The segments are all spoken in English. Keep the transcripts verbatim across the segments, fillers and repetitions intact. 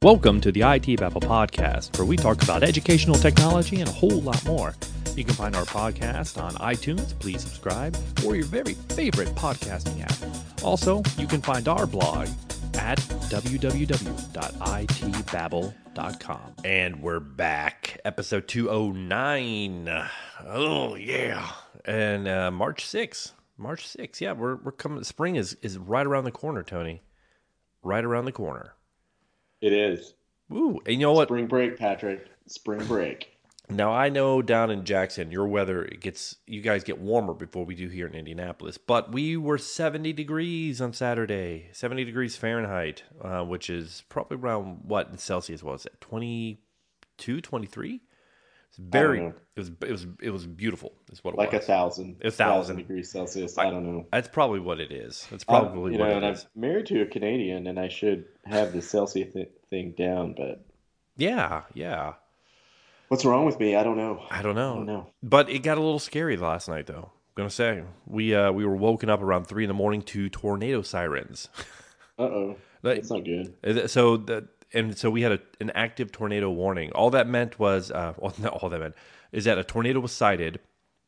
Welcome to the I T Babble podcast, where we talk about educational technology and a whole lot more. You can find our podcast on iTunes, please subscribe, or your very favorite podcasting app. Also, you can find our blog at w w w dot i t babble dot com. And we're back, episode two oh nine. Oh, yeah. And uh, March sixth. March sixth, yeah, we're we're coming. Spring is, is right around the corner, Tony. Right around the corner. It is. Ooh, and you know what? Spring break, Patrick. Spring break. Now, I know down in Jackson, your weather, it gets, you guys get warmer before we do here in Indianapolis, but we were seventy degrees on Saturday, seventy degrees Fahrenheit, uh, which is probably around, what in Celsius was it, twenty-two, twenty-three? It's very, it was, it was, it was beautiful, is what it like was. Like a thousand. A thousand. degrees Celsius, I, I don't know. That's probably what it is. That's probably uh, you what know, it and is. I'm married to a Canadian, and I should have the Celsius th- thing down, but... Yeah, yeah. What's wrong with me? I don't know. I don't know. I don't know. But it got a little scary last night, though. I'm going to say. We uh, we were woken up around three in the morning to tornado sirens. Uh-oh. That's not good. So, the, and so we had a, an active tornado warning. All that meant was, uh, well, not all that meant, is that a tornado was sighted,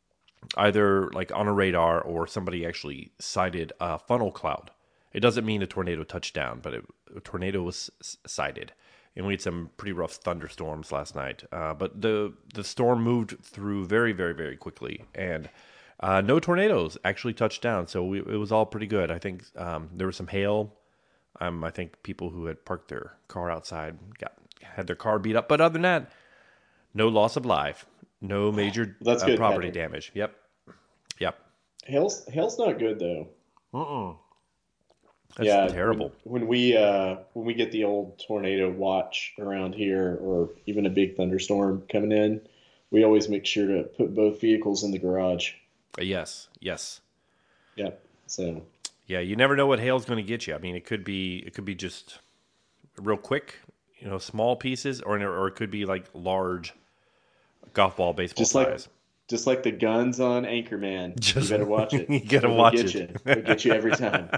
either like on a radar or somebody actually sighted a funnel cloud. It doesn't mean a tornado touched down, but it, a tornado was sighted. And we had some pretty rough thunderstorms last night. Uh, but the the storm moved through very, very, very quickly. And uh, no tornadoes actually touched down. So we, it was all pretty good. I think um, there was some hail. Um, I think people who had parked their car outside got had their car beat up. But other than that, no loss of life. No major That's uh, good, property Patrick. damage. Yep. Yep. Hail's, hail's not good, though. Uh-uh. That's yeah, terrible. When, when we uh, when we get the old tornado watch around here, or even a big thunderstorm coming in, we always make sure to put both vehicles in the garage. Uh, yes, yes. Yeah. So. Yeah, you never know what hail's going to get you. I mean, it could be it could be just real quick, you know, small pieces, or or it could be like large golf ball, baseball just size. Like, just like the guns on Anchorman. Just, you better watch it. You gotta It'll watch get it. You. It'll get you every time.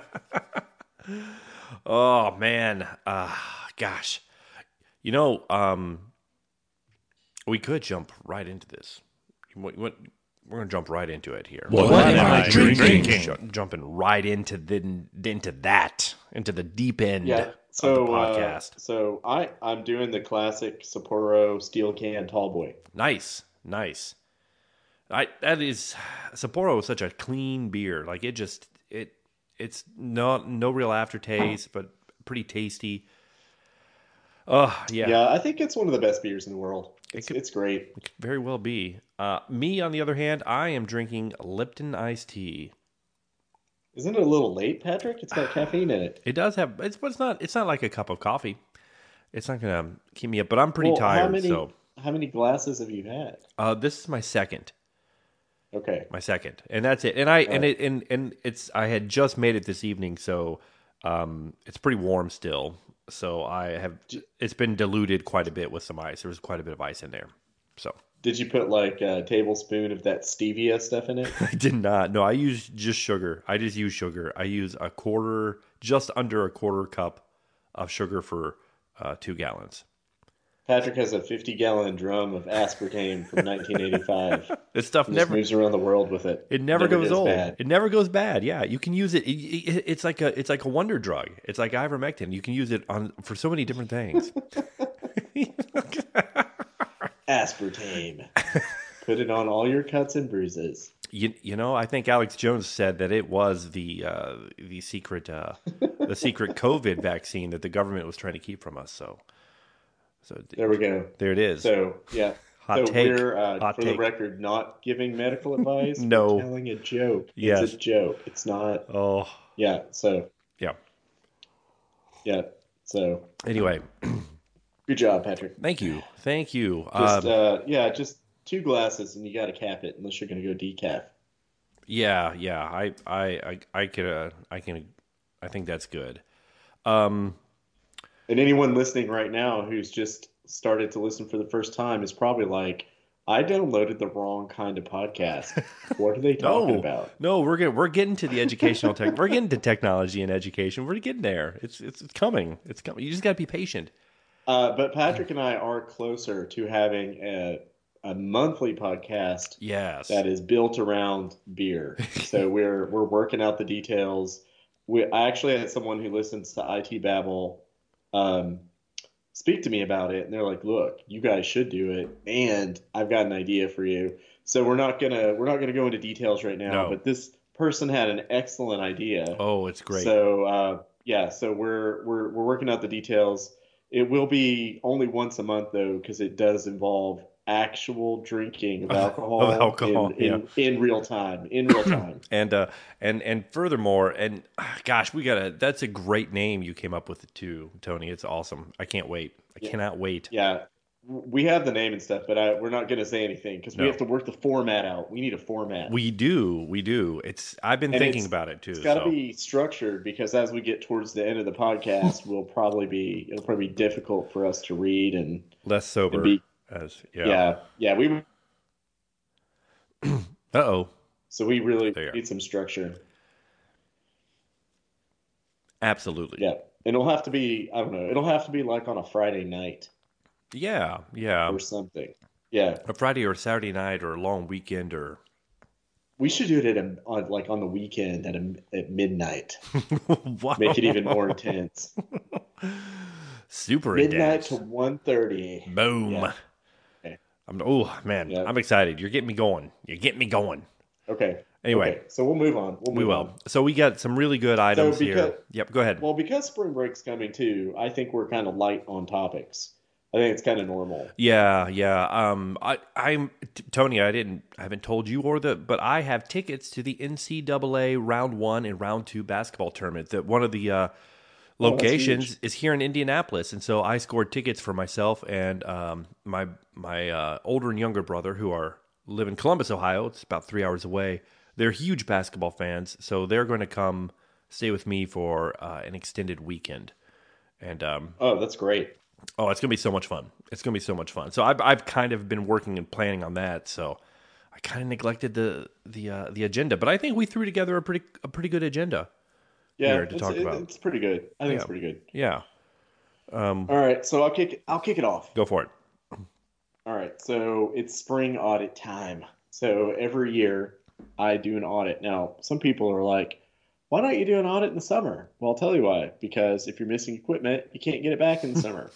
Oh man, uh, gosh, you know, um, we could jump right into this. What, what, we're gonna jump right into it here. What, what am I drinking? drinking? Jumping right into the into that into the deep end yeah. so, of the podcast. Uh, so I I'm doing the classic Sapporo steel can tall boy. Nice, nice. I that is Sapporo is such a clean beer. Like it just it. It's not no real aftertaste, but pretty tasty. Oh, yeah. Yeah, I think it's one of the best beers in the world. It's, it could, it's great. It could very well be. Uh, me, on the other hand, I am drinking Lipton iced tea. Isn't it a little late, Patrick? It's got caffeine in it. It does have, it's, but it's not, it's not like a cup of coffee. It's not going to keep me up, but I'm pretty well, tired. How many, so, how many glasses have you had? Uh, this is my second. Okay. My second. And that's it. And I, All and right. it, and, and it's, I had just made it this evening. So, um, it's pretty warm still. So I have, it's been diluted quite a bit with some ice. There was quite a bit of ice in there. So. Did you put like a tablespoon of that stevia stuff in it? I did not. No, I use just sugar. I just use sugar. I use a quarter, just under a quarter cup of sugar for uh, two gallons. Patrick has a fifty-gallon drum of aspartame from nineteen eighty-five. This stuff he never moves around the world with it. It never, never goes old. Bad. It never goes bad. Yeah, you can use it. It, it. It's like a. It's like a wonder drug. It's like ivermectin. You can use it on for so many different things. Aspartame. Put it on all your cuts and bruises. You, you know, I think Alex Jones said that it was the uh, the secret uh, the secret COVID vaccine that the government was trying to keep from us. So. So there we go. There it is. So yeah, hot so take. We're uh, hot for take. the record not giving medical advice. No, we're telling a joke. Yes. It's a joke. It's not. Oh, yeah. So yeah, yeah. So anyway, good job, Patrick. Thank you, thank you. Just um, uh, yeah, just two glasses, and you got to cap it unless you're going to go decaf. Yeah, yeah. I, I, I, I could, uh, I can, I think that's good. Um. And anyone listening right now who's just started to listen for the first time is probably like, I downloaded the wrong kind of podcast. What are they talking no, about? No, we're getting we're getting to the educational tech. We're getting to technology and education. We're getting there. It's it's, it's coming. It's coming. You just got to be patient. Uh, but Patrick and I are closer to having a, a monthly podcast Yes. that is built around beer. So we're we're working out the details. We I actually had someone who listens to I T Babble um, speak to me about it, and they're like, "Look, you guys should do it, and I've got an idea for you." So we're not gonna we're not gonna go into details right now, No. but this person had an excellent idea. Oh, it's great. So uh, yeah, so we're we're we're working out the details. It will be only once a month though, because it does involve actual drinking of Of alcohol alcohol, in yeah. in in real time. In real time. And uh and and furthermore, and ah, gosh, we gotta. That's a great name you came up with it too, Tony. It's awesome. I can't wait. I Yeah. cannot wait. Yeah, we have the name and stuff, but I, we're not going to say anything because we No. have to work the format out. We need a format. We do, we do. It's. I've been And thinking it's- about it too. It's got to so. be structured because as we get towards the end of the podcast, we'll probably be it'll probably be difficult for us to read and Less sober. and be as yeah yeah. yeah, we Uh oh. so we really There. need some structure. Absolutely. Yeah, and it'll have to be I don't know it'll have to be like on a Friday night Yeah. Yeah. or something. Yeah, A Friday or a Saturday night or a long weekend or. we should do it at a, on like on the weekend at a, at midnight. Wow. Make it even more intense. Super Midnight intense. to one thirty. Boom. Yeah. Okay. I'm. Oh man, Yeah. I'm excited. You're getting me going. You're getting me going. Okay. Anyway. Okay. So we'll move on. We'll We move will. on. So we got some really good items because- here. Yep. Go ahead. Well, because spring break's coming too, I think we're kind of light on topics. I think it's kind of normal. Yeah, yeah. Um, I, I'm t- Tony. I didn't, I haven't told you or the, but I have tickets to the N C double A round one and round two basketball tournament. That one of the uh, Oh, that's locations huge. is here in Indianapolis, and so I scored tickets for myself and um, my my uh, older and younger brother who are live in Columbus, Ohio. It's about three hours away. They're huge basketball fans, so they're going to come stay with me for uh, an extended weekend. And um, Oh, that's great. oh, it's gonna be so much fun! It's gonna be so much fun. So I've I've kind of been working and planning on that. So I kind of neglected the the uh, the agenda, but I think we threw together a pretty a pretty good agenda. Yeah, Here to it's, talk it- about. it's pretty good. I think Yeah. it's pretty good. Yeah, All right, so I'll kick I'll kick it off. go for it. All right, so it's spring audit time. So every year I do an audit. Now, some people are like, why don't you do an audit in the summer? Well, I'll tell you why. Because if you're missing equipment, you can't get it back in the summer.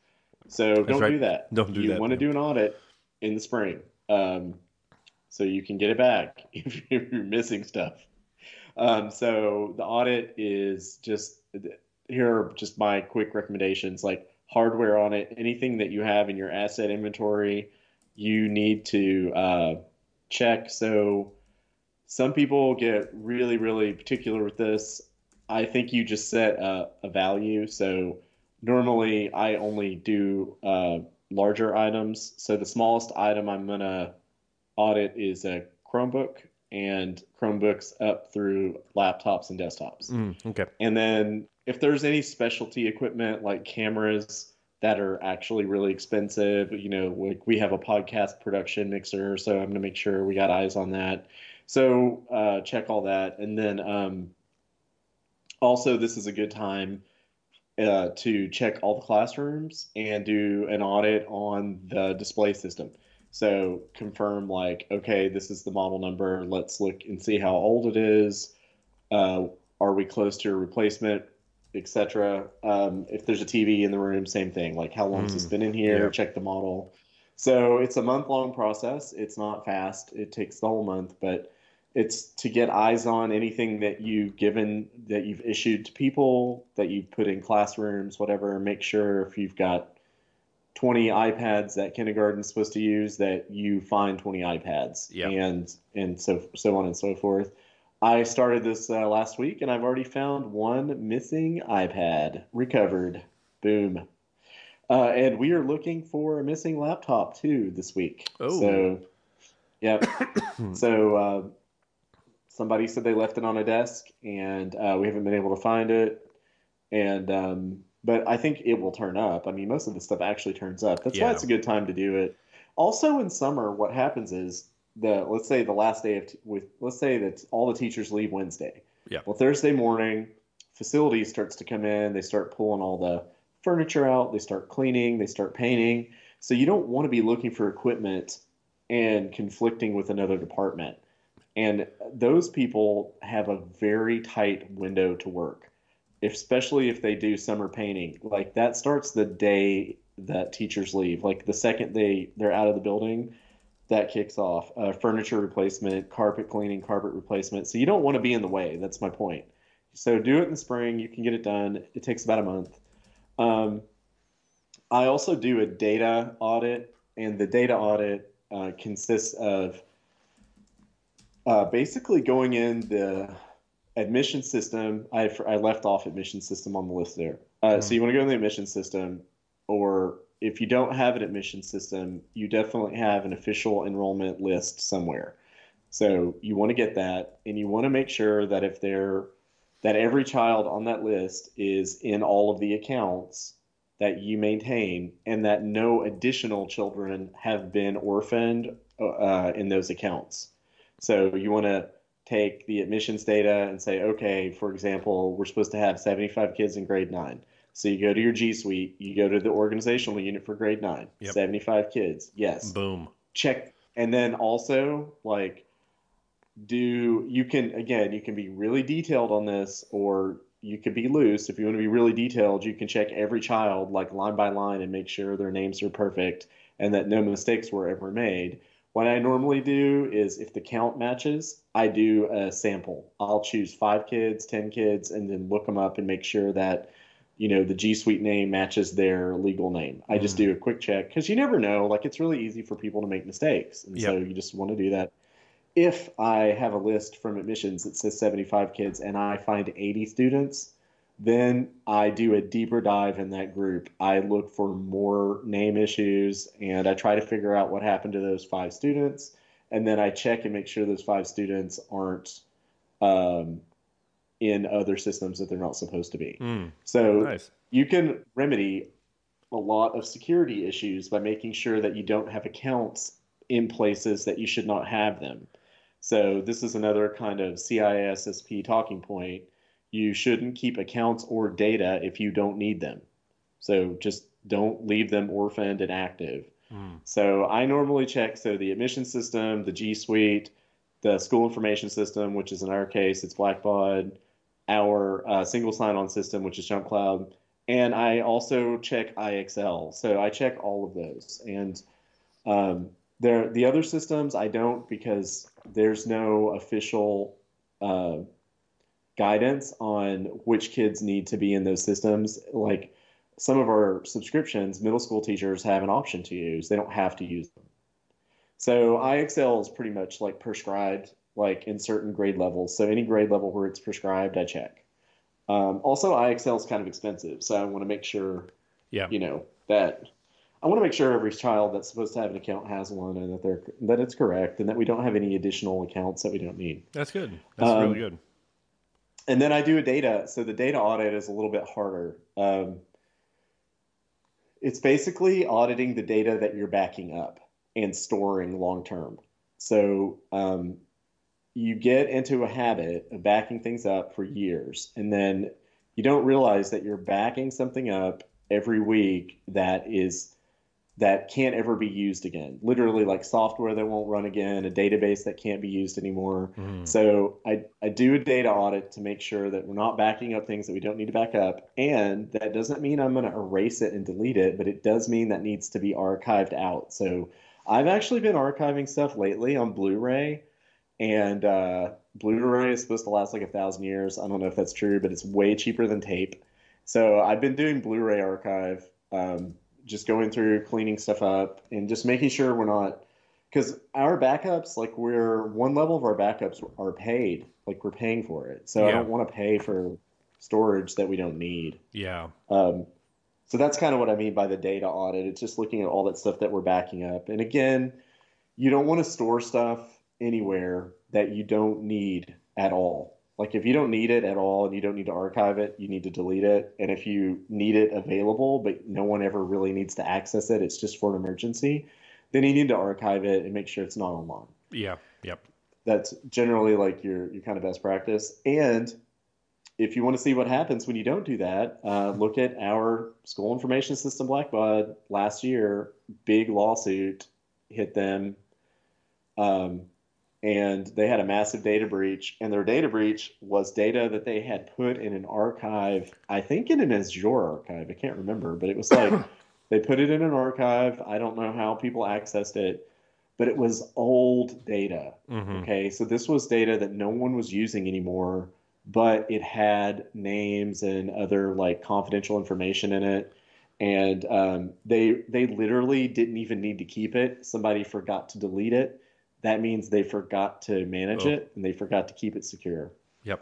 So don't right. do that. Don't do you that, want to man. do an audit in the spring, um, so you can get it back if you're missing stuff. Um, so the audit is just here are just my quick recommendations, like hardware on it, anything that you have in your asset inventory, you need to uh, check. So some people get really, really particular with this. I think you just set a, a value. So normally I only do uh, larger items. So the smallest item I'm gonna audit is a Chromebook and Chromebooks up through laptops and desktops. Mm, okay. And then if there's any specialty equipment like cameras that are actually really expensive, you know, like we have a podcast production mixer, so I'm going to make sure we got eyes on that. So uh, check all that. And then um, also, this is a good time uh, to check all the classrooms and do an audit on the display system. So confirm like, okay, this is the model number. Let's look and see how old it is. Uh, are we close to a replacement, et cetera? Um, if there's a T V in the room, same thing. Like how long has this Mm, been in here? yeah. Check the model. So it's a month long process. It's not fast. It takes the whole month, but it's to get eyes on anything that you've given, that you've issued to people, that you've put in classrooms, whatever. Make sure if you've got twenty iPads that kindergarten's supposed to use, that you find twenty iPads, Yeah. and and so so on and so forth. I started this uh, last week, and I've already found one missing iPad recovered. Boom. Uh, and we are looking for a missing laptop too this week. Oh. So, yep. so uh, somebody said they left it on a desk, and uh, we haven't been able to find it. And um, but I think it will turn up. I mean, most of the stuff actually turns up. That's why Yeah. it's a good time to do it. Also, in summer, what happens is the let's say the last day of t- with let's say that all the teachers leave Wednesday. Yeah. Well, Thursday morning, facilities starts to come in. They start pulling all the furniture out, they start cleaning, they start painting. So you don't want to be looking for equipment and conflicting with another department. And those people have a very tight window to work, especially if they do summer painting. Like that starts the day that teachers leave. Like the second they they're out of the building, that kicks off. Uh, furniture replacement, carpet cleaning, carpet replacement. So you don't want to be in the way. That's my point. So do it in the spring. You can get it done. It takes about a month. Um, I also do a data audit, and the data audit uh, consists of uh, basically going in the admission system. I, I left off admission system on the list there. Uh, mm. So you want to go in the admission system, or if you don't have an admission system, you definitely have an official enrollment list somewhere. So you want to get that, and you want to make sure that if they're that every child on that list is in all of the accounts that you maintain, and that no additional children have been orphaned uh, in those accounts. So you want to take the admissions data and say, okay, for example, we're supposed to have seventy-five kids in grade nine. So you go to your G Suite, you go to the organizational unit for grade nine, yep. seventy-five kids. Yes. Boom. Check. And then also, like, do you can, again, you can be really detailed on this, or you could be loose. If you want to be really detailed, you can check every child, like line by line, and make sure their names are perfect and that no mistakes were ever made. What I normally do is, if the count matches, I do a sample. I'll choose five kids, ten kids, and then look them up and make sure that, you know, the G Suite name matches their legal name. I just mm. do a quick check, because you never know. Like, it's really easy for people to make mistakes. And yep. so you just want to do that. If I have a list from admissions that says seventy-five kids and I find eighty students, then I do a deeper dive in that group. I look for more name issues, and I try to figure out what happened to those five students. And then I check and make sure those five students aren't um, in other systems that they're not supposed to be. Mm, so nice. You can remedy a lot of security issues by making sure that you don't have accounts in places that you should not have them. So this is another kind of C I S S P talking point. You shouldn't keep accounts or data if you don't need them. So just don't leave them orphaned and active. Mm. So I normally check, so the admission system, the G Suite, the school information system, which is in our case, it's Blackbaud, our uh, single sign-on system, which is JumpCloud, and I also check I X L. So I check all of those. And um, there, the other systems I don't, because there's no official uh, guidance on which kids need to be in those systems. Like some of our subscriptions, middle school teachers have an option to use. They don't have to use them. So I X L is pretty much like prescribed, like in certain grade levels. So any grade level where it's prescribed, I check. Um, also, I X L is kind of expensive. So I want to make sure, yeah, you know, that I want to make sure every child that's supposed to have an account has one, and that they're that it's correct, and that we don't have any additional accounts that we don't need. That's good. That's um, really good. And then I do a data. So the data audit is a little bit harder. Um, it's basically auditing the data that you're backing up and storing long term. So um, you get into a habit of backing things up for years, and then you don't realize that you're backing something up every week that is that can't ever be used again. Literally, like software that won't run again, a database that can't be used anymore. Mm. So I, I do a data audit to make sure that we're not backing up things that we don't need to back up. And that doesn't mean I'm going to erase it and delete it, but it does mean that needs to be archived out. So I've actually been archiving stuff lately on Blu-ray, and uh, Blu-ray is supposed to last like a thousand years. I don't know if that's true, but it's way cheaper than tape. So I've been doing Blu-ray archive, um, just going through, cleaning stuff up, and just making sure we're not, because our backups, like we're one level of our backups are paid, like we're paying for it. So yeah. I don't want to pay for storage that we don't need. Yeah. Um, so that's kind of what I mean by the data audit. It's just looking at all that stuff that we're backing up. And again, you don't want to store stuff anywhere that you don't need at all. Like if you don't need it at all and you don't need to archive it, you need to delete it. And if you need it available, but no one ever really needs to access it, it's just for an emergency, then you need to archive it and make sure it's not online. Yeah. Yep. That's generally like your, your kind of best practice. And if you want to see what happens when you don't do that, uh, look at our school information system Blackbaud last year. Big lawsuit hit them, um, and they had a massive data breach. And their data breach was data that they had put in an archive, I think in an Azure archive. I can't remember, but it was like they put it in an archive. I don't know how people accessed it, but it was old data. Mm-hmm. Okay, so this was data that no one was using anymore, but it had names and other like confidential information in it. And um, they they literally didn't even need to keep it. Somebody forgot to delete it. That means they forgot to manage Oh. it and they forgot to keep it secure. Yep.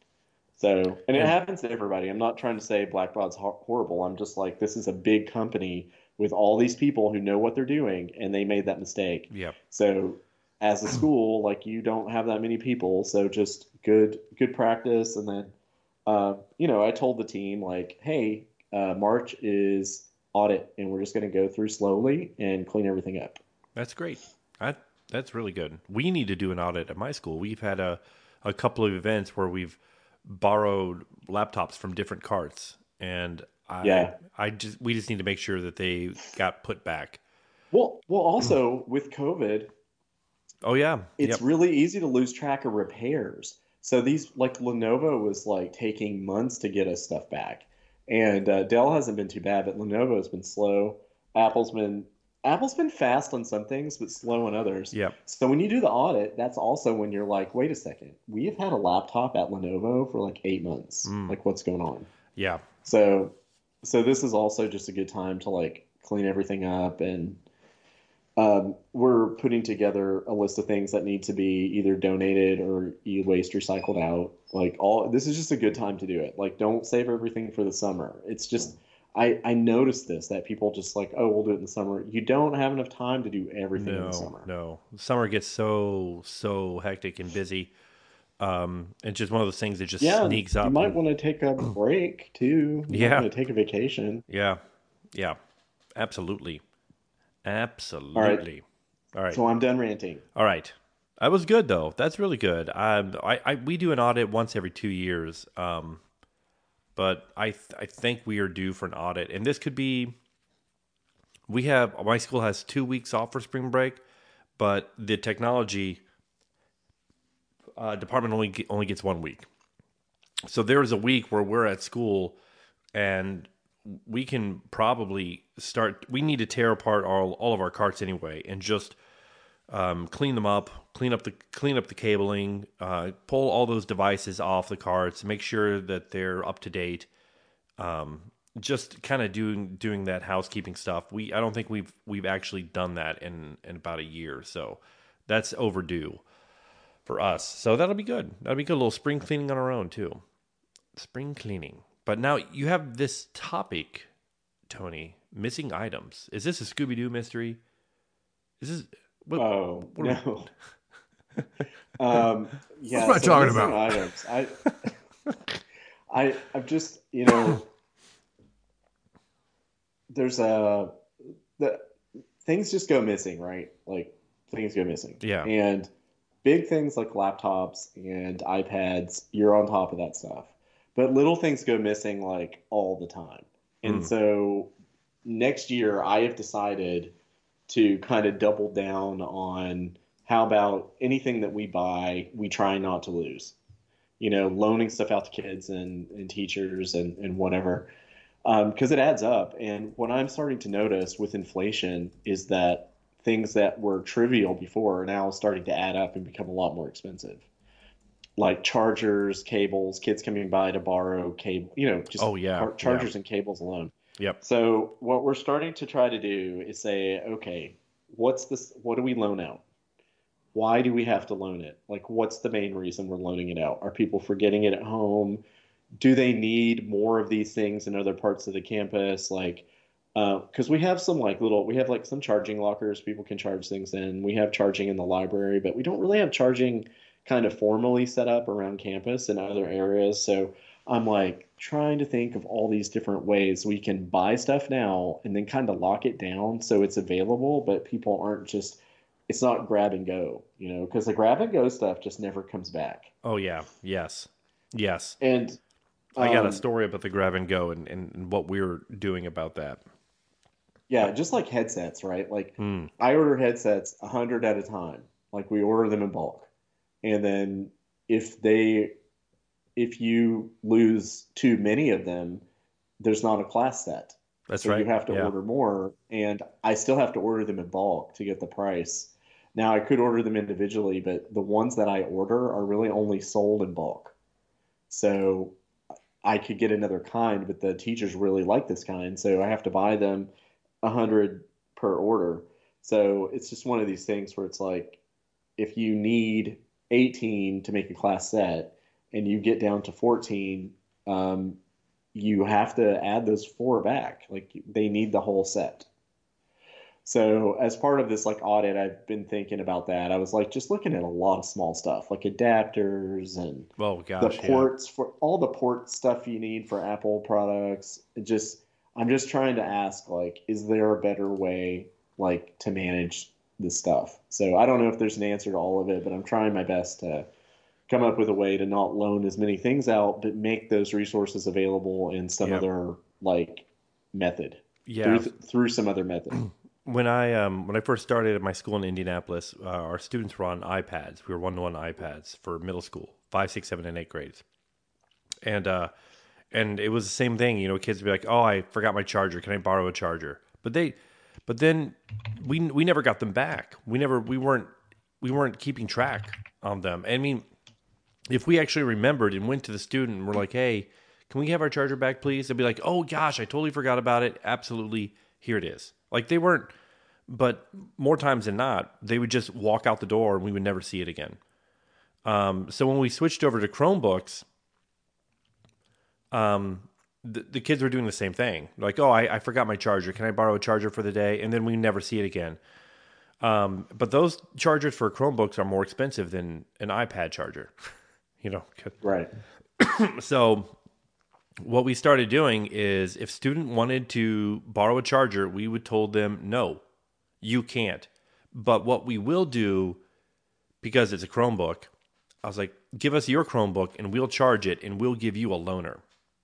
So, and it And- happens to everybody. I'm not trying to say Blackbaud's ho- horrible. I'm just like, this is a big company with all these people who know what they're doing, and they made that mistake. Yep. So, as a school, like you don't have that many people, so just good good practice. And then, uh, you know, I told the team like, hey, uh, March is audit, and we're just going to go through slowly and clean everything up. That's great. I, that's really good. We need to do an audit at my school. We've had a, a couple of events where we've borrowed laptops from different carts, and I, Yeah. I just we just need to make sure that they got put back. Well, well, also with COVID, Oh yeah, it's yep. really easy to lose track of repairs. So these, like Lenovo was like taking months to get us stuff back, and uh, Dell hasn't been too bad, but Lenovo has been slow. Apple's been Apple's been fast on some things, but slow on others. Yep. So when you do the audit, that's also when you're like, wait a second, we have had a laptop at Lenovo for like eight months. Mm. Like, what's going on? Yeah. So, so this is also just a good time to like clean everything up, and um, we're putting together a list of things that need to be either donated or e-waste recycled out. Like all, this is just a good time to do it. Like, don't save everything for the summer. It's just, I I noticed this that people just like, oh, we'll do it in the summer. You don't have enough time to do everything in the No, summer. no. Summer gets so so hectic and busy. Um, it's just one of those things that just Yeah, sneaks you up. might and- want to take a break too. You Yeah. might want to take a vacation. yeah, yeah, absolutely, absolutely. All right. So I'm done ranting. All right. That was good though. That's really good. Um, I, I we do an audit once every two years. Um, but I th- I think we are due for an audit, and this could be. We have my school has two weeks off for spring break, but the technology uh, department only ge- only gets one week. So there is a week where we're at school, and we can probably start. We need to tear apart all all of our carts anyway, and just um, clean them up, clean up the clean up the cabling, uh, pull all those devices off the carts, make sure that they're up to date. Um, just kind of doing doing that housekeeping stuff. We I don't think we've we've actually done that in in about a year, so that's overdue for us. So that'll be good. That'll be good. A little spring cleaning on our own too. Spring cleaning. But now you have this topic, Tony. Missing items. Is this a Scooby Doo mystery? Is this? What, Oh what are we- no. um, yeah. What am I so talking missing about? Items. I, I, I've just you know, there's a the things just go missing, right? Like things go missing. Yeah. And big things like laptops and iPads, you're on top of that stuff. But little things go missing like all the time. And Mm. so next year I have decided to kind of double down on how about anything that we buy, we try not to lose. You know, loaning stuff out to kids and, and teachers and, and whatever, because it adds up. And what I'm starting to notice with inflation is that things that were trivial before are now starting to add up and become a lot more expensive. Like chargers, cables, kids coming by to borrow cable, you know, just Oh, yeah, car- chargers and cables alone. Yep. So what we're starting to try to do is say, okay, what's this? What do we loan out? Why do we have to loan it? Like, what's the main reason we're loaning it out? Are people forgetting it at home? Do they need more of these things in other parts of the campus? Like, because we have some like little, we have like some charging lockers people can charge things in. We have charging in the library, but we don't really have charging kind of formally set up around campus in other areas. So I'm like trying to think of all these different ways we can buy stuff now and then kind of lock it down so it's available, but people aren't just, it's not grab and go, you know, because the grab and go stuff just never comes back. Oh yeah. Yes. Yes. And I got a Um, story about the grab and go and, and, and what we were doing about that. yeah, just like headsets, right? Like Hmm. I order headsets a hundred at a time. Like we order them in bulk, and then if they if you lose too many of them, there's not a class set. That's So you right. have to Yeah. order more, and I still have to order them in bulk to get the price. Now I could order them individually, but the ones that I order are really only sold in bulk. So I could get another kind, but the teachers really like this kind, so I have to buy them a hundred per order. So it's just one of these things where it's like if you need eighteen to make a class set and you get down to fourteen, um, you have to add those four back. Like they need the whole set. So as part of this like audit, I've been thinking about that. I was like just looking at a lot of small stuff like adapters and Oh the gosh, yeah. ports for all the port stuff you need for Apple products. It just I'm just trying to ask like, is there a better way like to manage this stuff? So I don't know if there's an answer to all of it, but I'm trying my best to come up with a way to not loan as many things out, but make those resources available in some Yep. other like method through Yeah. through some other method. When I um when I first started at my school in Indianapolis, uh, our students were on iPads. We were one to one iPads for middle school, five, six, seven, and eight grades, and uh, and it was the same thing. You know, kids would be like, "Oh, I forgot my charger. Can I borrow a charger?" But they, but then we we never got them back. We never we weren't we weren't keeping track on them. I mean, if we actually remembered and went to the student and we're like, "Hey, can we have our charger back, please?" They'd be like, "Oh gosh, I totally forgot about it. Absolutely, here it is." Like they weren't, but more times than not, they would just walk out the door and we would never see it again. Um, so when we switched over to Chromebooks, um, the, the kids were doing the same thing. Like, "Oh, I, I forgot my charger. Can I borrow a charger for the day?" And then we never see it again. Um, but those chargers for Chromebooks are more expensive than an iPad charger. You know, Right. so what we started doing is if student wanted to borrow a charger, we would told them, no, you can't. But what we will do, because it's a Chromebook, I was like, give us your Chromebook and we'll charge it and we'll give you a loaner.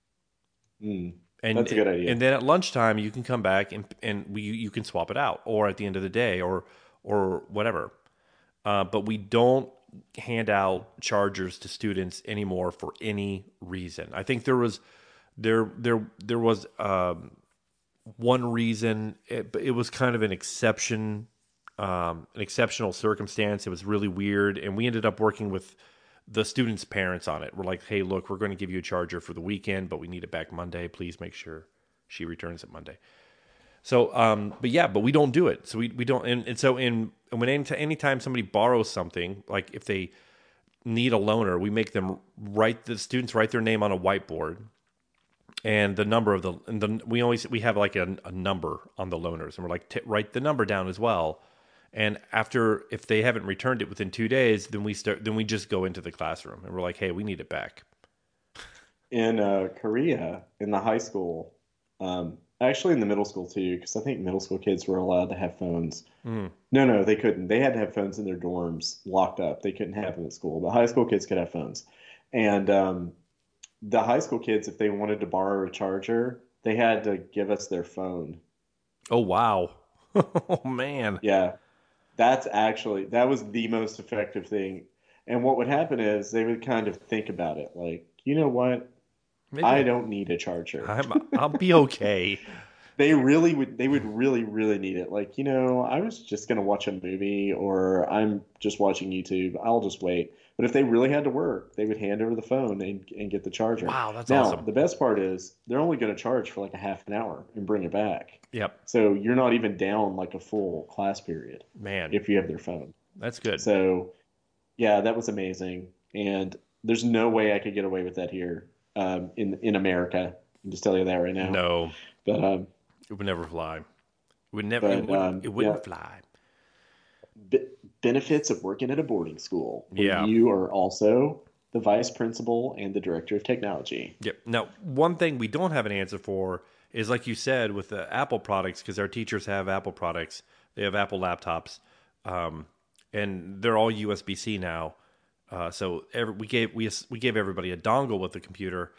Mm, And that's a good idea. and then at lunchtime you can come back and and we you can swap it out, or at the end of the day, or or whatever. Uh, but we don't hand out chargers to students anymore for any reason. I think there was there there there was um, one reason. It, it was kind of an exception, um, an exceptional circumstance. It was really weird, and we ended up working with the students' parents on it. We're like, hey, look, we're going to give you a charger for the weekend, but we need it back Monday. Please make sure she returns it Monday. So, um, but yeah, but we don't do it. So we, we don't, and, and so in, and when any, anytime somebody borrows something, like if they need a loaner, we make them write, the students write their name on a whiteboard and the number of the, and the, we always, we have like a, a number on the loaners and we're like, t- write the number down as well. And after, if they haven't returned it within two days, then we start, then we just go into the classroom and we're like, hey, we need it back. In uh, Korea, in the high school, um, actually in the middle school too, because I think middle school kids were allowed to have phones. Mm. No, no, they couldn't. They had to have phones in their dorms, locked up. They couldn't have them at school. But high school kids could have phones. And um, the high school kids, if they wanted to borrow a charger, they had to give us their phone. Oh, wow. Oh, man. Yeah, that's actually that was the most effective thing. And what would happen is they would kind of think about it, like, you know what? Maybe I I, don't need a charger. I'm, I'll be okay. They really would they would really really need it. Like, you know, I was just gonna watch a movie or I'm just watching YouTube. I'll just wait. But if they really had to work, they would hand over the phone and, and get the charger. Wow, that's Now, awesome. the best part is they're only going to charge for like a half an hour and bring it back. Yep. So you're not even down like a full class period Man, if you have their phone. that's good. So yeah, that was amazing. And there's no way I could get away with that here um, in in America. I'll just tell you that right now. No, But um, it would never fly. It would never. It but wouldn't. um, It yeah, wouldn't fly. be- benefits of working at a boarding school where Yeah. you are also the vice principal and the director of technology. Yep. Now, one thing we don't have an answer for is, like you said, with the Apple products, because our teachers have Apple products. They have Apple laptops, um, and they're all U S B C now. Uh, so every, we gave we we gave everybody a dongle with the computer,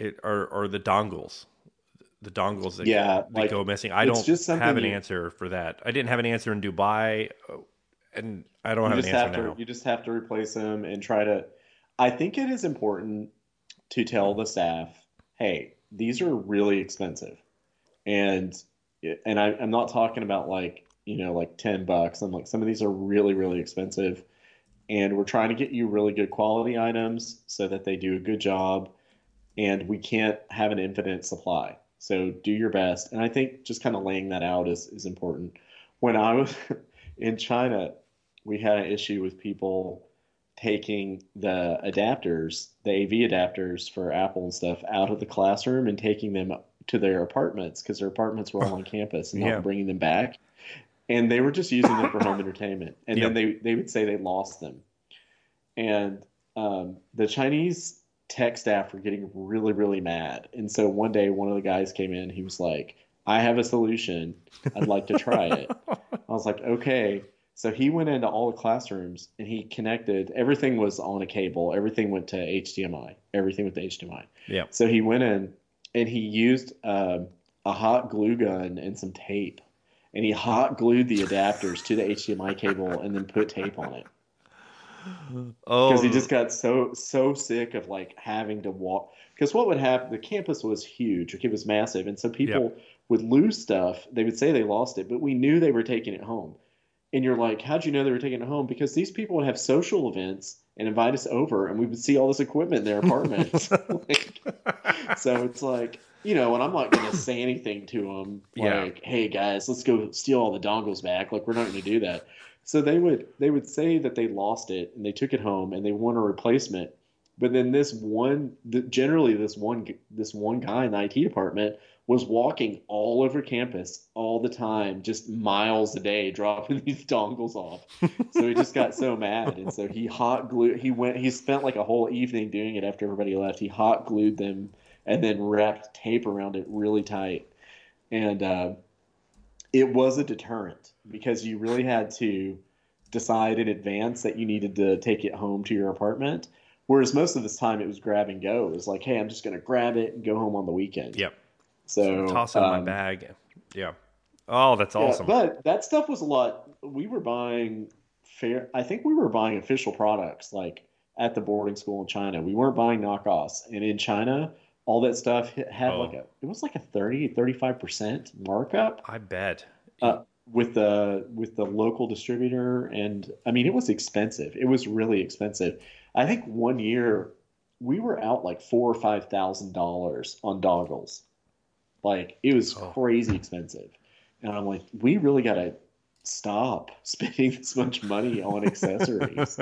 it are, are the dongles. The dongles that, Yeah, that like go missing. I it's don't just have something an you answer for that. I didn't have an answer in Dubai, uh, and I don't you have an just answer have to now. you just have to replace them and try to. I think it is important to tell the staff, hey, these are really expensive, and and I, I'm not talking about like you know like ten bucks. I'm like some of these are really really expensive, and we're trying to get you really good quality items so that they do a good job, and we can't have an infinite supply. So do your best. And I think just kind of laying that out is, is important. When I was in China, we had an issue with people taking the adapters, the A V adapters for Apple and stuff, out of the classroom and taking them to their apartments because their apartments were all on campus and Yeah. not bringing them back. And they were just using them for home entertainment. And then Yep. they, they would say they lost them. And um, the Chinese tech staff were getting really, really mad. And so one day, one of the guys came in. He was like, I have a solution. I'd like to try it. I was like, okay. So he went into all the classrooms and he connected. Everything was on a cable. Everything went to H D M I. Everything went to H D M I. Yeah. So he went in and he used um, a hot glue gun and some tape. And he hot glued the adapters to the H D M I cable and then put tape on it because he Oh, just got so so sick of like having to walk. Because what would happen? The campus was huge. It was massive, and so yep. people would lose stuff. They would say they lost it, but we knew they were taking it home. And you're like, how'd you know they were taking it home? Because these people would have social events and invite us over, and we would see all this equipment in their apartments. Like, so it's like, you know, and I'm not going to say anything to them Yeah. like, hey guys, let's go steal all the dongles back. Like, we're not going to do that. So they would they would say that they lost it and they took it home and they want a replacement. But then this one, generally this one this one guy in the I T department was walking all over campus all the time, just miles a day, dropping these dongles off. So he just got so mad, and so he hot glued. He went. He spent like a whole evening doing it after everybody left. He hot glued them and then wrapped tape around it really tight. And uh, it was a deterrent because you really had to decide in advance that you needed to take it home to your apartment. Whereas most of this time it was grab and go. It was like, hey, I'm just going to grab it and go home on the weekend. Yep. So, Toss it in my um, bag. Yeah. Oh, that's yeah, awesome. but that stuff was a lot. We were buying fair. I think we were buying official products like at the boarding school in China. We weren't buying knockoffs. And in China, all that stuff had like Oh, a, it was like a thirty, thirty-five percent markup I bet. uh, with the, with the local distributor. And I mean, it was expensive. It was really expensive. I think one year we were out like four or five thousand dollars on doggles. Like it was Oh. crazy expensive. And I'm like, we really got to stop spending this much money on accessories.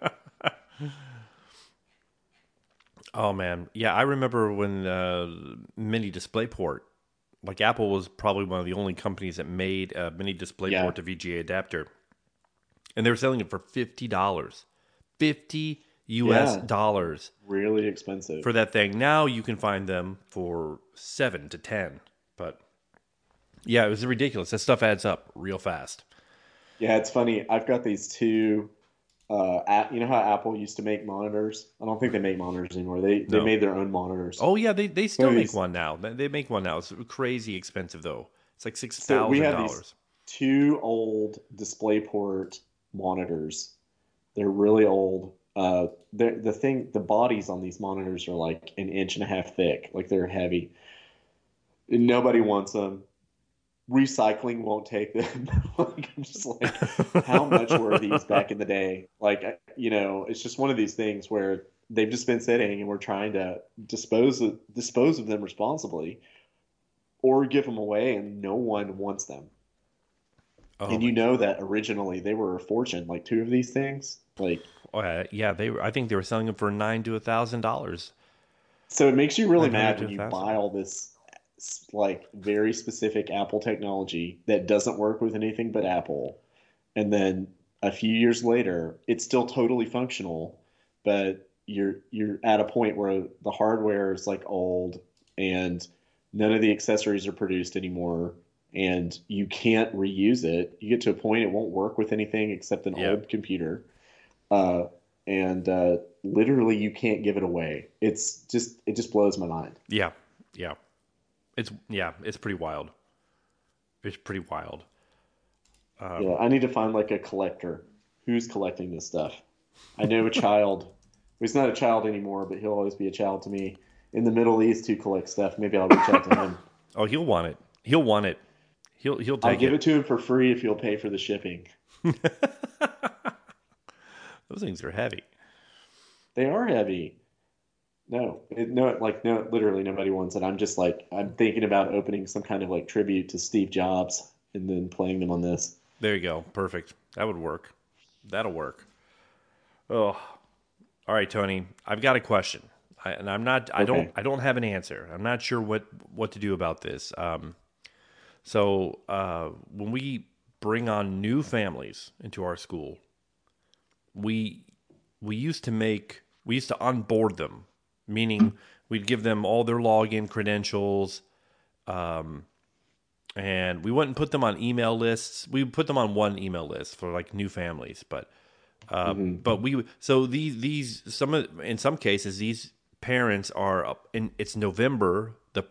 Oh man, yeah, I remember when uh, mini DisplayPort, like Apple was probably one of the only companies that made a mini Yeah. DisplayPort to V G A adapter, and they were selling it for fifty dollars, fifty U S Yeah. dollars Really expensive. for that thing. Now you can find them for seven to ten, but yeah, it was ridiculous. That stuff adds up real fast. Yeah, it's funny. I've got these two. Uh, app, you know how Apple used to make monitors? I don't think they make monitors anymore. They they No. made their own monitors. Oh yeah, they they So still make these, one now. They they make one now. It's crazy expensive though. It's like six so we thousand have these dollars. two old DisplayPort monitors. They're really old. Uh, they're, the thing, the bodies on these monitors are like an inch and a half thick. Like they're heavy. And nobody wants them. Recycling won't take them. Like, I'm just like, how much were these back in the day? Like, you know, it's just one of these things where they've just been sitting and we're trying to dispose of, dispose of them responsibly or give them away and no one wants them. Oh And my you know that originally they were a fortune, like two of these things. Like, Uh, yeah, they were. I think they were selling them for nine to a thousand dollars, so it makes you really nine hundred mad to when a you thousand. buy all this like very specific Apple technology that doesn't work with anything but Apple. And then a few years later, it's still totally functional, but you're you're at a point where the hardware is like old and none of the accessories are produced anymore and you can't reuse it. You get to a point it won't work with anything except an Yeah, old computer. Uh, and uh, literally you can't give it away. It's just it just blows my mind. Yeah, yeah. It's yeah, it's pretty wild. It's pretty wild. Yeah, I need to find like a collector who's collecting this stuff. I know a child. He's not a child anymore, but he'll always be a child to me in the Middle East who collects stuff. Maybe I'll reach out to him. Oh, he'll want it. He'll want it. He'll he'll I'll take give it. it to him for free if you'll pay for the shipping. Those things are heavy. They are heavy. No, it, no, like no, literally nobody wants it. I'm just like I'm thinking about opening some kind of like tribute to Steve Jobs and then playing them on this. There you go. Perfect. That would work. That'll work. Oh, all right, Tony. I've got a question, I, and I'm not. I don't. Okay. I don't have an answer. I'm not sure what what to do about this. Um, so uh, when we bring on new families into our school, we we used to make we used to onboard them, meaning we'd give them all their login credentials, um, and we wouldn't put them on email lists. We would put them on one email list for like new families, but uh, hmm but we so these these some of in some cases these parents are up in it's November the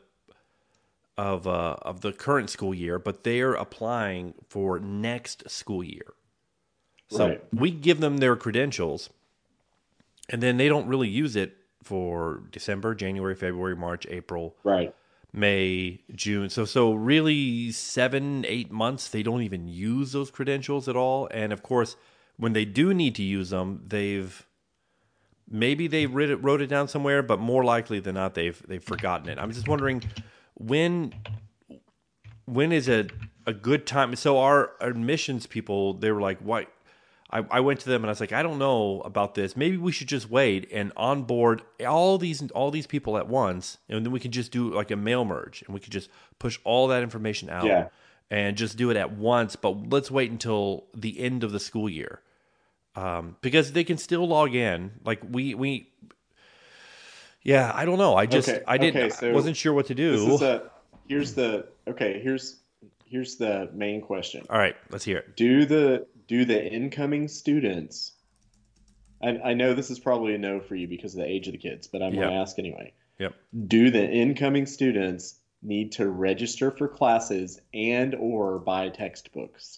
of uh, of the current school year, but they are applying for next school year. So Right. we give them their credentials, and then they don't really use it for December, January, February, March, April, Right. May, June. So so really seven, eight months they don't even use those credentials at all. And of course, when they do need to use them, they've maybe they wrote it, wrote it down somewhere, but more likely than not they've they've forgotten it. I'm just wondering when when is a a good time? So our admissions people, they were like, "Why?" I, I went to them and I was like, "I don't know about this. Maybe we should just wait and onboard all these all these people at once, and then we can just do like a mail merge, and we could just push all that information out Yeah. and just do it at once. But let's wait until the end of the school year, um, because they can still log in. Like we we." Yeah, I don't know. I just Okay. I Okay. didn't I So wasn't sure what to this do. is a here's the okay. Here's here's the main question. All right, let's hear it. Do the do the incoming students? I, I know this is probably a no for you because of the age of the kids, but I'm going to Yep. ask anyway. Yep. Do the incoming students need to register for classes and or buy textbooks?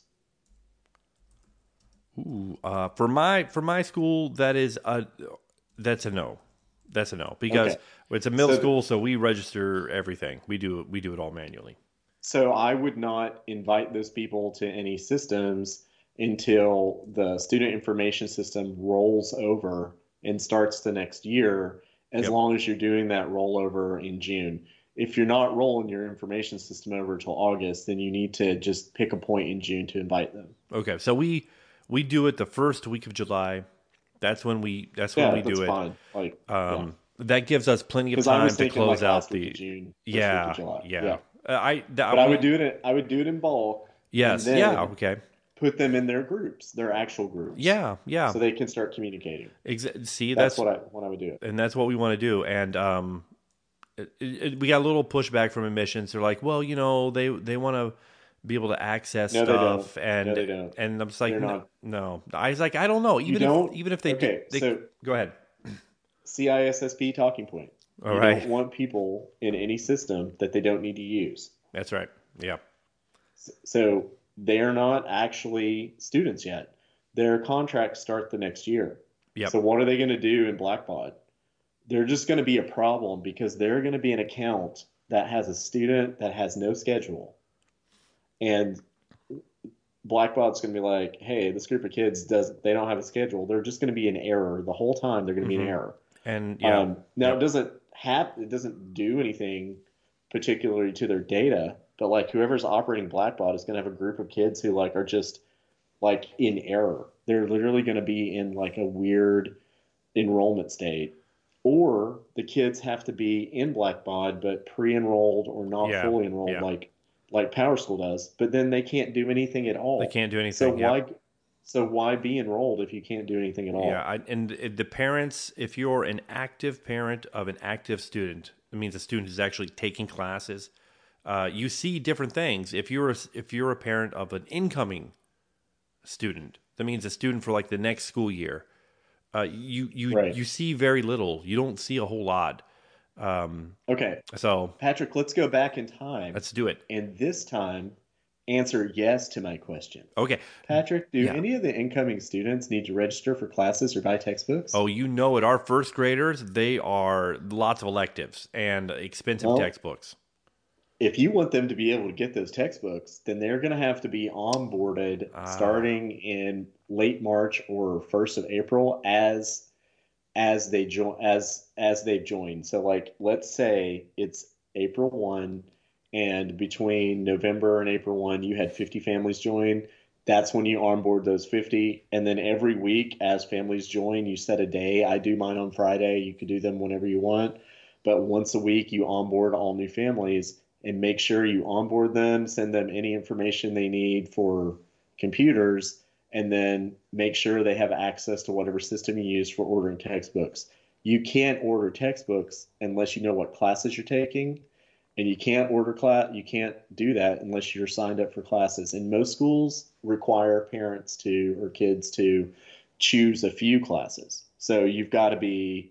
Ooh, uh, for my for my school, that is a that's a no. That's a no because Okay. it's a middle So th- school, so we register everything. We do we do it all manually. so I would not invite those people to any systems until the student information system rolls over and starts the next year, as Yep. long as you're doing that rollover in June. If you're not rolling your information system over till August, then you need to just pick a point in June to invite them. Okay, so we we do it the first week of July. That's when we that's when Yeah, we that's do it. fine. Like, yeah. Um, that gives us plenty of Because I time was to thinking like close out last week of the. June, first week of Yeah, July. yeah. Yeah. Uh, I But that, I we would do it I would do it in bulk and yes, yeah, then okay, put them in their groups, their actual groups, yeah, yeah. so they can start communicating. Exa- see, That's that's what I when I would do it. and that's what we want to do. And um, it, it, we got a little pushback from admissions. They're like, well, you know, they they want to be able to access No, they don't. stuff, No, and they don't. and I'm just like, They're no, not. no. I was like, I don't know. You Even if don't? even if they do, Okay, they so go ahead. C I S S P talking point. All You right, don't want people in any system that they don't need to use. that's right. Yeah, So they're not actually students yet. Their contracts start the next year. yep, So what are they going to do in Blackbaud? They're just going to be a problem because they're going to be an account that has a student that has no schedule. And Blackbaud's going to be like, hey, this group of kids does they don't have a schedule. They're just going to be in error the whole time. They're going to be in hmm error. and yeah, Um, now it yep, doesn't have it doesn't do anything particularly to their data, but like whoever's operating Blackbaud is going to have a group of kids who like are just like in error. They're literally going to be in like a weird enrollment state, or the kids have to be in Blackbaud but pre-enrolled or not yeah, fully enrolled, yeah. like like Power School does. But then they can't do anything at They all. can't do So anything. Yep. why so why be enrolled if you can't do anything at Yeah, all? I, and it- the parents, if you're an active parent of an active student, it means a student who's actually taking classes. Uh, you see different things. If you're a, if you're a parent of an incoming student, that means a student for like the next school year. Uh, you you Right. you see very little. You don't see a whole lot. Um, Okay. so Patrick, let's go back in time let's do it. and this time answer yes to my question. Okay. Patrick, do Yeah. any of the incoming students need to register for classes or buy textbooks? Oh, you know it. Our first graders, they are lots of electives and expensive Well, textbooks. if you want them to be able to get those textbooks, then they're going to have to be onboarded Ah, starting in late March or first of April as as they join as as they've joined. So like let's say it's April first and between November and April first you had fifty families join. That's when you onboard those fifty, and then every week as families join, you set a day. I do mine on Friday. You could do them whenever you want, but once a week you onboard all new families and make sure you onboard them, send them any information they need for computers, and then make sure they have access to whatever system you use for ordering textbooks. You can't order textbooks unless you know what classes you're taking, and you can't order class. You can't do that unless you're signed up for classes. And most schools require parents to or kids to choose a few classes. So you've got to be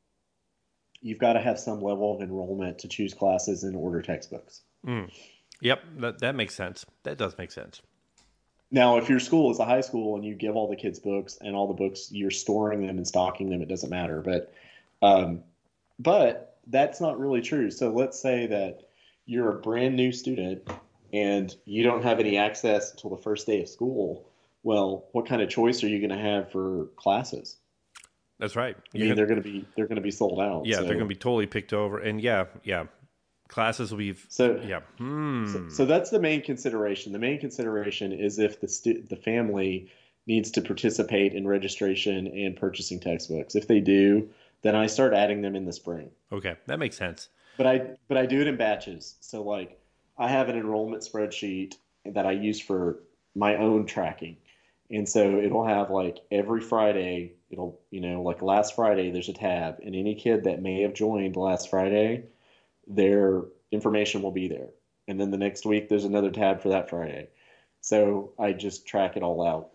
you've got to have some level of enrollment to choose classes and order textbooks. mm. Yep. That that makes sense. That does make sense. Now, if your school is a high school and you give all the kids books and all the books, you're storing them and stocking them, it doesn't matter. But um, but that's not really true. So let's say that you're a brand new student and you don't have any access until the first day of school. Well, what kind of choice are you going to have for classes? That's right. I You're mean, gonna, they're going to be they're going to be sold out. yeah, they're going to So be totally picked over. And yeah, yeah, classes will be. so Yeah. So, Hmm. so that's the main consideration. The main consideration is if the stu- the family needs to participate in registration and purchasing textbooks. If they do, then I start adding them in the spring. Okay, that makes sense. But I but I do it in batches. So like I have an enrollment spreadsheet that I use for my own tracking. And so it'll have like every Friday, it'll, you know, like last Friday there's a tab and any kid that may have joined last Friday, their information will be there. And then the next week, there's another tab for that Friday. So I just track it all out.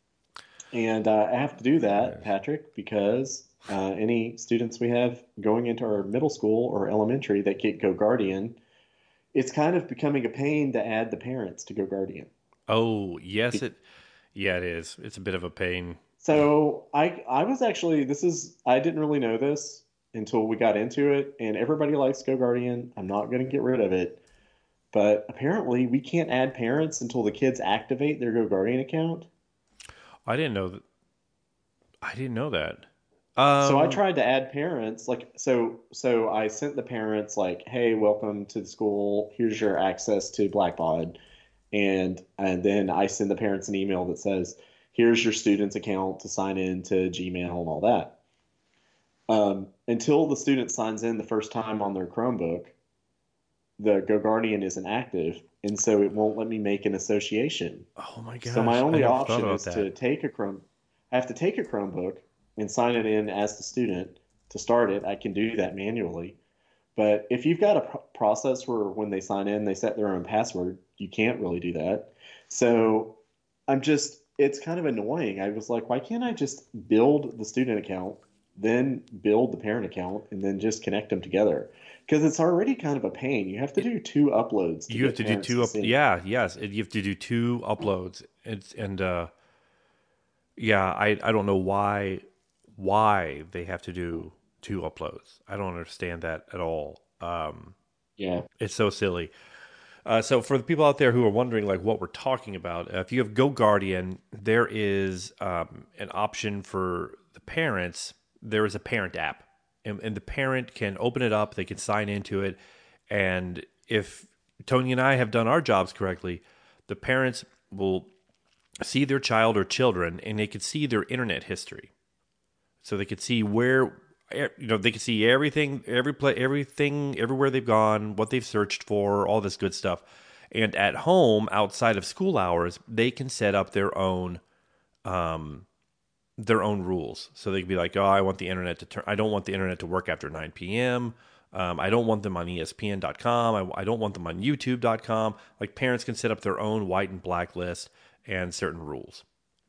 And uh, I have to do that, Nice. Patrick, because uh, any students we have going into our middle school or elementary that get Go Guardian, it's kind of becoming a pain to add the parents to Go Guardian. Oh, yes, it. Yeah, it is. It's a bit of a pain. So I I was actually this is I didn't really know this until we got into it, and everybody likes Go Guardian. I'm not going to get rid of it. But apparently, we can't add parents until the kids activate their Go Guardian account. I didn't know that. I didn't know that. So I Um. tried to add parents, like so. So I sent the parents like, "Hey, welcome to the school. Here's your access to Blackbaud," and and then I send the parents an email that says, "Here's your student's account to sign in to Gmail and all that." Um, until the student signs in the first time on their Chromebook, the Go Guardian isn't active, and so it won't let me make an association. Oh my So my gosh, I only never thought option about is to that. take a Chrome. I have to take a Chromebook and sign it in as the student to start it. I can do that manually. But if you've got a pro- process where when they sign in, they set their own password, you can't really do that. So I'm just, it's kind of annoying. I was like, why can't I just build the student account, then build the parent account, and then just connect them together? Because it's already kind of a pain. You have to It, do two uploads to you have get to do parents two to up. sync. Yeah, yes, it, you have to do two uploads. It's and uh, yeah, I I don't know why why they have to do two uploads. I don't understand that at all. Um, Yeah. it's so silly. Uh, so for the people out there who are wondering like what we're talking about, uh, if you have Go Guardian, there is um, an option for the parents. There is a parent app, and, and the parent can open it up. They can sign into it, and if Tony and I have done our jobs correctly, the parents will see their child or children, and they can see their internet history. So they could see where you know they could see everything, every play, everything, everywhere they've gone, what they've searched for, all this good stuff. And at home, outside of school hours, they can set up their own um, their own rules. So they could be like, "Oh, I want the internet to turn. I don't want the internet to work after nine p.m. Um, I don't want them on E S P N dot com. I, I don't want them on YouTube dot com." Like parents can set up their own white and black list and certain rules.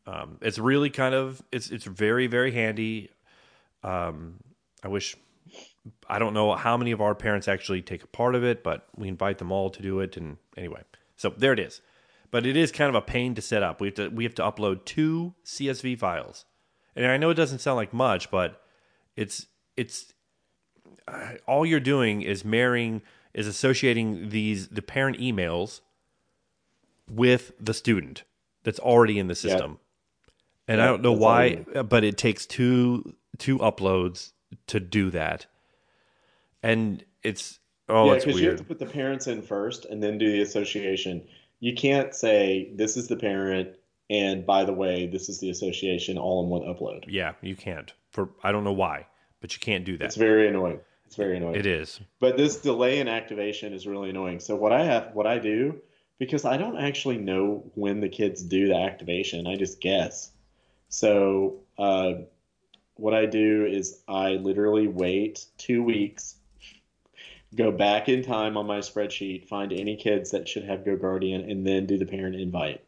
Um, it's really kind of it's it's very very handy. Um, I wish I don't know how many of our parents actually take a part of it, but we invite them all to do it. And anyway, so there it is. But it is kind of a pain to set up. We have to we have to upload two C S V files, and I know it doesn't sound like much, but it's it's uh, all you're doing is marrying is associating these the parent emails with the student that's already in the system. Yep. And yep, I don't know why, but it takes two two uploads to do that. And it's oh, yeah, it's weird. Because you have to put the parents in first and then do the association. You can't say this is the parent and by the way, this is the association all in one upload. Yeah, you can't. For I don't know why, but you can't do that. It's very annoying. It's very annoying. It is. But this delay in activation is really annoying. So what I have what I do, because I don't actually know when the kids do the activation, I just guess. So uh, what I do is I literally wait two weeks, go back in time on my spreadsheet, find any kids that should have GoGuardian, and then do the parent invite.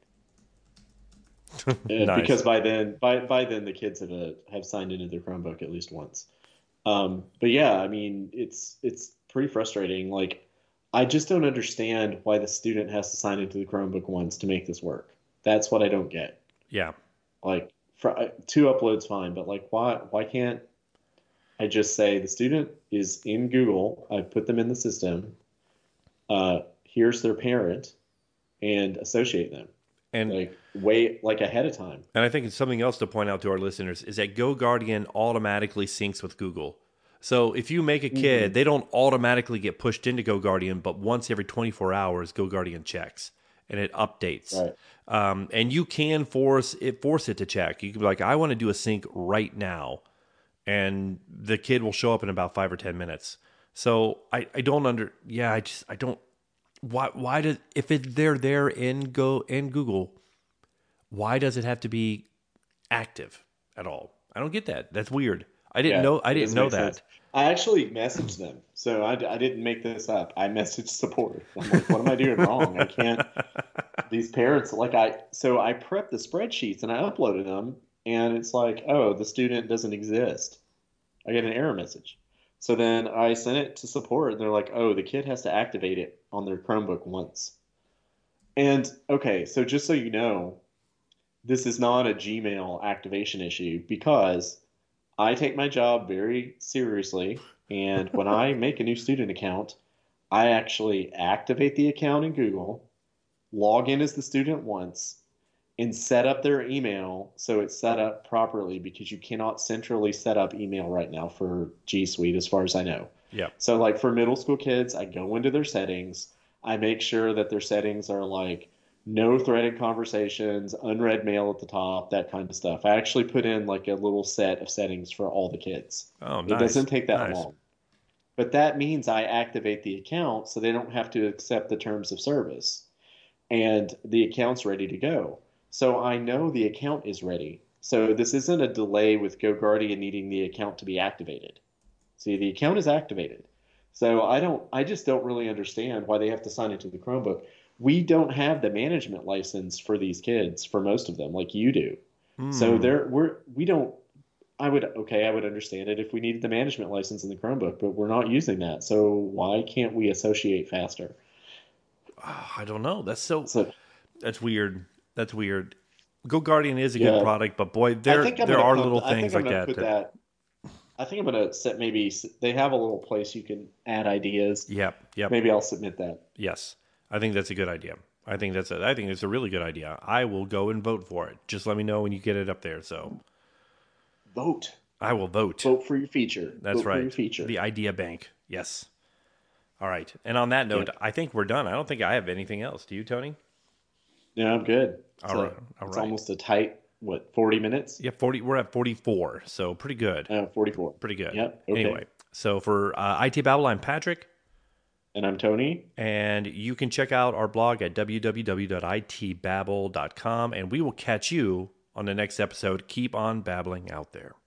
Nice. Because by then, by by then the kids have uh, have signed into their Chromebook at least once. Um, but yeah, I mean, it's it's pretty frustrating. Like, I just don't understand why the student has to sign into the Chromebook once to make this work. That's what I don't get. Yeah. Like, for, two uploads fine, but like, why why can't I just say the student is in Google? I put them in the system. Uh, here's their parent, and associate them. And like wait like ahead of time. And I think it's something else to point out to our listeners is that GoGuardian automatically syncs with Google. So if you make a kid, mm-hmm. they don't automatically get pushed into GoGuardian, but once every twenty-four hours, GoGuardian checks and it updates. Right. Um, and you can force it force it to check. You can be like, I want to do a sync right now, and the kid will show up in about five or ten minutes. So I, I don't under yeah I just I don't. Why? Why does if it, they're there in Go in Google, why does it have to be active at all? I don't get that. That's weird. I didn't yeah, know. I didn't know that. Sense. I actually messaged them, so I, I didn't make this up. I messaged support. I'm like, what am I doing wrong? I can't. These parents like I. So I prepped the spreadsheets and I uploaded them, and it's like, oh, the student doesn't exist. I get an error message. So then I sent it to support, and they're like, oh, the kid has to activate it on their Chromebook once. And, okay, so just so you know, this is not a Gmail activation issue because I take my job very seriously, and when I make a new student account, I actually activate the account in Google, log in as the student once, and set up their email so it's set up properly because you cannot centrally set up email right now for G Suite as far as I know. Yeah. So like for middle school kids, I go into their settings. I make sure that their settings are like no threaded conversations, unread mail at the top, that kind of stuff. I actually put in like a little set of settings for all the kids. Oh, nice. It doesn't take that nice. long. But that means I activate the account so they don't have to accept the terms of service. And the account's ready to go. So I know the account is ready. So this isn't a delay with GoGuardian needing the account to be activated. See, the account is activated. So I don't, I just don't really understand why they have to sign into the Chromebook. We don't have the management license for these kids, for most of them, like you do. Mm. So there, we're, we don't, I would, okay, I would understand it if we needed the management license in the Chromebook, but we're not using that. So why can't we associate faster? Oh, I don't know. That's so, so that's weird. That's weird. GoGuardian is a yeah. good product, but boy, there there are put, little things like that, put that. that. I think I'm going to set maybe they have a little place you can add ideas. Yep, yep. Maybe I'll submit that. Yes, I think that's a good idea. I think that's a I think it's a really good idea. I will go and vote for it. Just let me know when you get it up there. So vote. I will vote. Vote for your feature. That's vote right. For your feature. The Idea Bank. Yes. All right. And on that note, yep. I think we're done. I don't think I have anything else. Do you, Tony? Yeah, I'm good. All so right. All it's right. almost a tight, what, forty minutes? Yeah, forty. We're at forty-four, so pretty good. Uh, forty-four. Pretty good. Yep. Okay. Anyway, so for uh, I T Babble, I'm Patrick. And I'm Tony. And you can check out our blog at w w w dot i t babble dot com, and we will catch you on the next episode. Keep on babbling out there.